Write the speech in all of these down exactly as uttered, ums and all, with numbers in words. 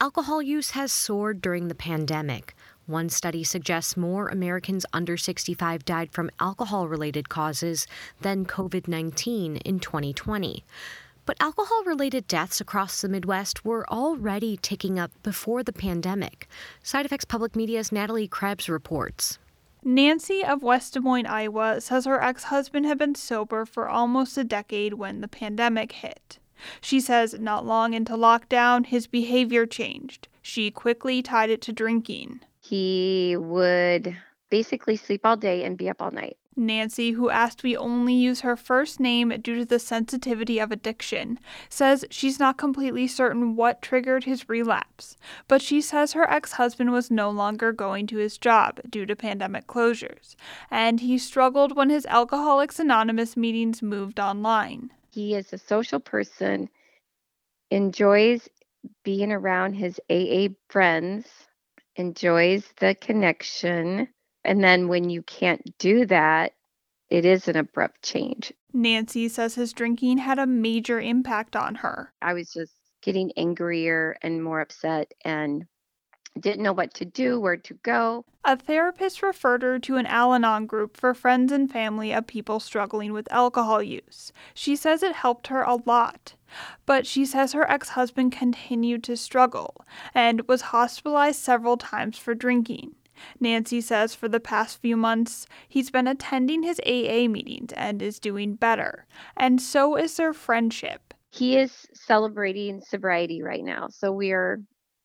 Alcohol use has soared during the pandemic. One study suggests more Americans under sixty-five died from alcohol-related causes than covid nineteen in twenty twenty. But alcohol-related deaths across the Midwest were already ticking up before the pandemic. Side Effects Public Media's Natalie Krebs reports. Nancy of West Des Moines, Iowa, says her ex-husband had been sober for almost a decade when the pandemic hit. She says not long into lockdown, his behavior changed. She quickly tied it to drinking. He would basically sleep all day and be up all night. Nancy, who asked we only use her first name due to the sensitivity of addiction, says she's not completely certain what triggered his relapse, but she says her ex-husband was no longer going to his job due to pandemic closures, and he struggled when his Alcoholics Anonymous meetings moved online. He is a social person, enjoys being around his A A friends, enjoys the connection. And then when you can't do that, it is an abrupt change. Nancy says his drinking had a major impact on her. I was just getting angrier and more upset and didn't know what to do, where to go. A therapist referred her to an Al-Anon group for friends and family of people struggling with alcohol use. She says it helped her a lot. But she says her ex-husband continued to struggle and was hospitalized several times for drinking. Nancy says for the past few months, he's been attending his A A meetings and is doing better. And so is their friendship. He is celebrating sobriety right now, so we are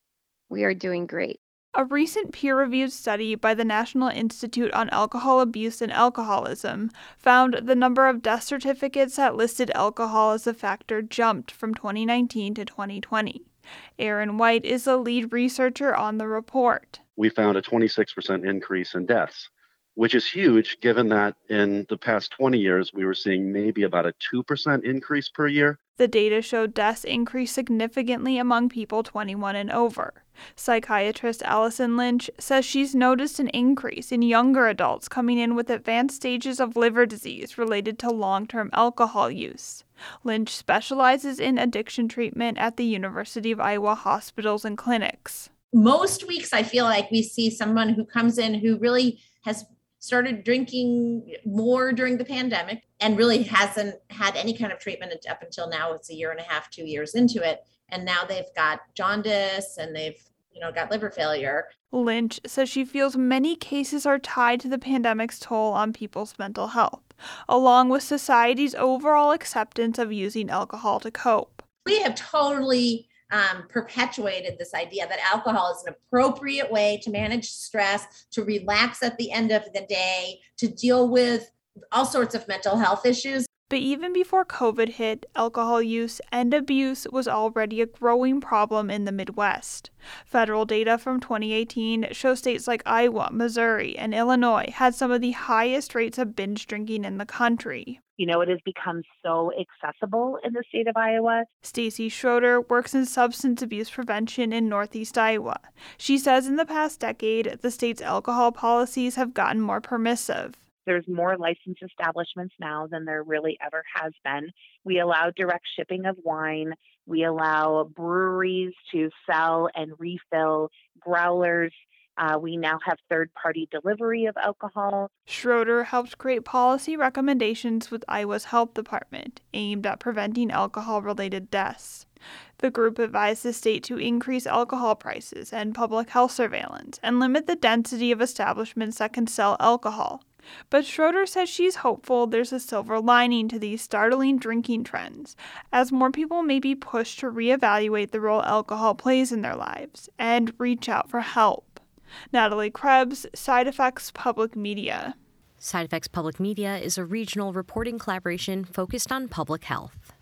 we are doing great. A recent peer-reviewed study by the National Institute on Alcohol Abuse and Alcoholism found the number of death certificates that listed alcohol as a factor jumped from twenty nineteen to twenty twenty. Aaron White is the lead researcher on the report. We found a twenty-six percent increase in deaths, which is huge given that in the past twenty years, we were seeing maybe about a two percent increase per year. The data showed deaths increased significantly among people twenty-one and over. Psychiatrist Allison Lynch says she's noticed an increase in younger adults coming in with advanced stages of liver disease related to long-term alcohol use. Lynch specializes in addiction treatment at the University of Iowa hospitals and clinics. Most weeks I feel like we see someone who comes in who really has started drinking more during the pandemic and really hasn't had any kind of treatment up until now. It's a year and a half, two years into it. And now they've got jaundice and they've, you know, got liver failure. Lynch says she feels many cases are tied to the pandemic's toll on people's mental health, along with society's overall acceptance of using alcohol to cope. We have totally Um, perpetuated this idea that alcohol is an appropriate way to manage stress, to relax at the end of the day, to deal with all sorts of mental health issues. But even before COVID hit, alcohol use and abuse was already a growing problem in the Midwest. Federal data from twenty eighteen shows states like Iowa, Missouri, and Illinois had some of the highest rates of binge drinking in the country. You know, it has become so accessible in the state of Iowa. Stacy Schroeder works in substance abuse prevention in Northeast Iowa. She says in the past decade, the state's alcohol policies have gotten more permissive. There's more licensed establishments now than there really ever has been. We allow direct shipping of wine. We allow breweries to sell and refill growlers. Uh, we now have third-party delivery of alcohol. Schroeder helped create policy recommendations with Iowa's health department aimed at preventing alcohol-related deaths. The group advised the state to increase alcohol prices and public health surveillance and limit the density of establishments that can sell alcohol. But Schroeder says she's hopeful there's a silver lining to these startling drinking trends, as more people may be pushed to reevaluate the role alcohol plays in their lives and reach out for help. Natalie Krebs, Side Effects Public Media. Side Effects Public Media is a regional reporting collaboration focused on public health.